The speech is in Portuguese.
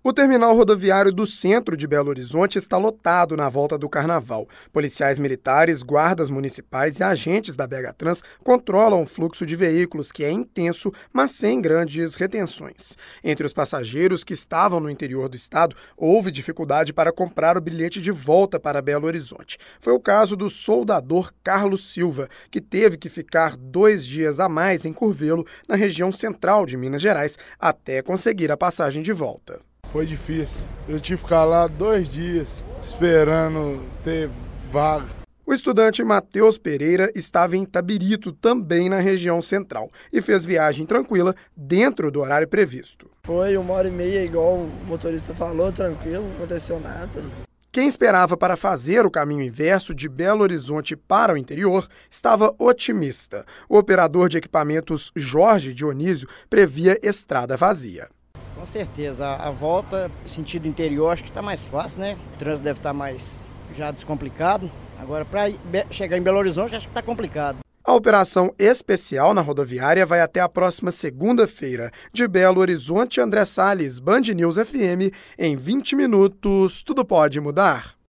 O terminal rodoviário do centro de Belo Horizonte está lotado na volta do Carnaval. Policiais militares, guardas municipais e agentes da BH-Trans controlam o fluxo de veículos, que é intenso, mas sem grandes retenções. Entre os passageiros que estavam no interior do estado, houve dificuldade para comprar o bilhete de volta para Belo Horizonte. Foi o caso do soldador Carlos Silva, que teve que ficar 2 dias a mais em Curvelo, na região central de Minas Gerais, até conseguir a passagem de volta. Foi difícil. Eu tive que ficar lá 2 dias esperando ter vaga. O estudante Matheus Pereira estava em Itabirito, também na região central, e fez viagem tranquila dentro do horário previsto. Foi 1h30, igual o motorista falou, tranquilo, não aconteceu nada. Quem esperava para fazer o caminho inverso de Belo Horizonte para o interior estava otimista. O operador de equipamentos Jorge Dionísio previa estrada vazia. Com certeza, a volta, sentido interior, acho que está mais fácil, né? O trânsito deve estar mais já descomplicado. Agora, para chegar em Belo Horizonte, acho que está complicado. A operação especial na rodoviária vai até a próxima segunda-feira. De Belo Horizonte, André Salles, Band News FM. Em 20 minutos, tudo pode mudar.